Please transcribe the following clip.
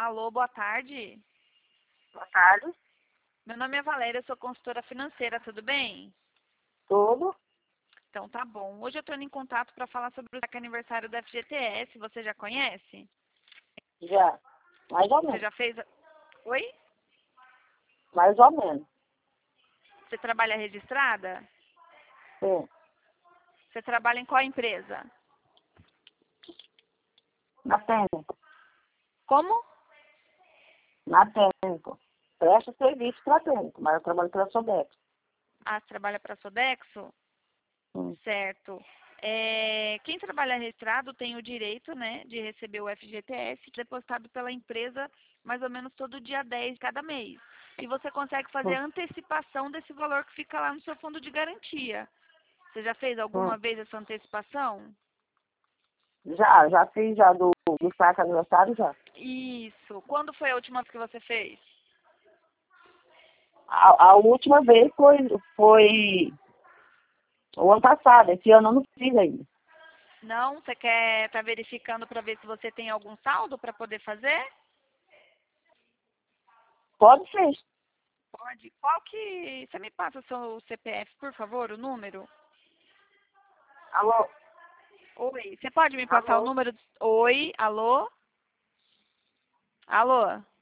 Alô, boa tarde. Boa tarde. Meu nome é Valéria, eu sou consultora financeira, tudo bem? Tudo? Então tá bom. Hoje eu estou em contato para falar sobre o aniversário da FGTS. Você já conhece? Já. Mais ou Você menos. já fez? Oi? Mais ou menos. Você trabalha registrada? Sim. Você trabalha em qual empresa? Na técnica. Como? Na técnica. Presta serviço para técnico, mas eu trabalho pela Sodex. Ah, você trabalha para a Sodexo? Sim. Certo. Quem trabalha registrado tem o direito, né, de receber o FGTS depositado pela empresa mais ou menos todo dia 10 de cada mês. E você consegue fazer a antecipação desse valor que fica lá no seu fundo de garantia. Você já fez alguma vez essa antecipação? Já fiz já do saco aniversário já. Isso. Quando foi a última vez que você fez? A última vez foi o ano passado. Esse ano eu não fiz ainda. Não? Você quer estar verificando para ver se você tem algum saldo para poder fazer? Pode ser. Pode. Qual que... Você me passa o seu CPF, por favor, o número? Alô? Oi. Você pode me passar o Alô? número? Oi, alô? Alô?